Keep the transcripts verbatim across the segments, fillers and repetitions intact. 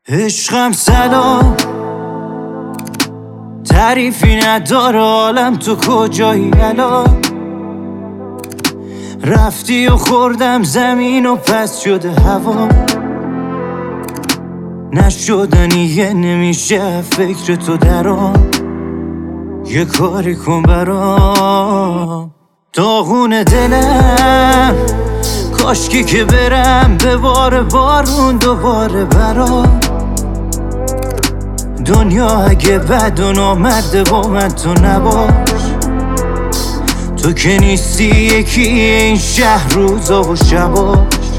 عشقم سلام، تعریفی نداره عالم، تو کجایی الان؟ رفتی و خوردم زمین و پس شده هوا، نشدنیه نمیشه فکر تو درام. یه کاری کن برام، داغون دلم کاشکی که برم به بار بارون دوباره برام. دنیا اگه بد و نامرده با من تو نباش، تو که نیستی یکی این شهر روزا و شباش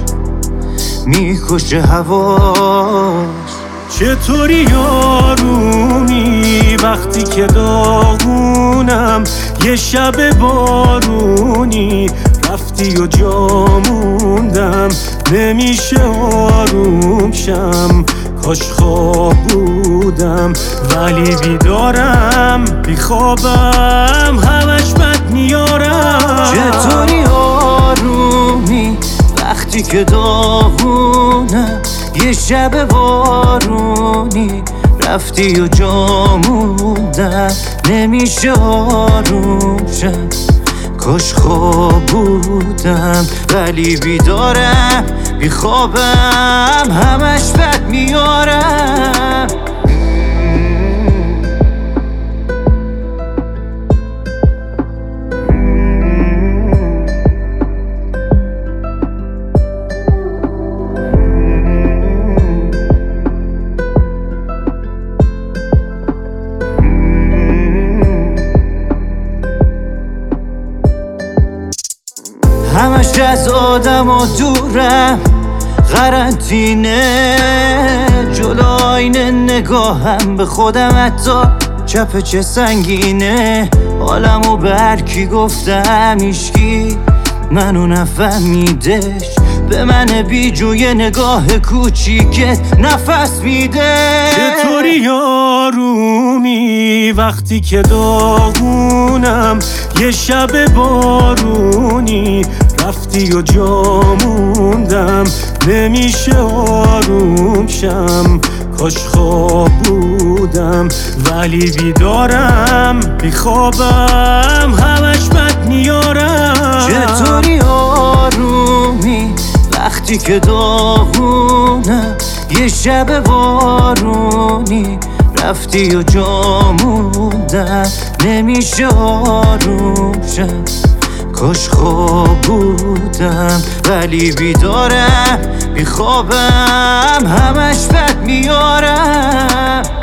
میکشه هواش. چطوری آرومی وقتی که داغونم، یه شب بارونی رفتی و جا موندم، نمیشه آروم شم، کاش خواب بودم ولی بیدارم، بیخوابم همش بد میارم. چطوری آرومی وقتی که داغونم، یه شب بارونی رفتی و جا موندم، نمیشه آروم شم، کاش خواب بودم ولی بیدارم، بیخوابم همش بد میارم. همش از آدم و دورم، قرنطینه جلو آینه نگاهم به خودم، حتی چپ چه سنگینه. حالمو به هر کی گفتم هیچکی منو نفهمیدش، به من بیجوی نگاه کوچیکت نفس میده. چطوری آرومی وقتی که داغونم، یه شب بارونی رفتی و جا موندم، نمیشه آروم شم، کاش خواب بودم ولی بیدارم، بیخوابم همش بد میارم. چطوری آرومی وقتی که داغونم، یه شب بارونی رفتی و جا موندم، نمیشه آروم شم، کاش خواب بودم ولی بیدارم، بیخوابم همش بد میارم.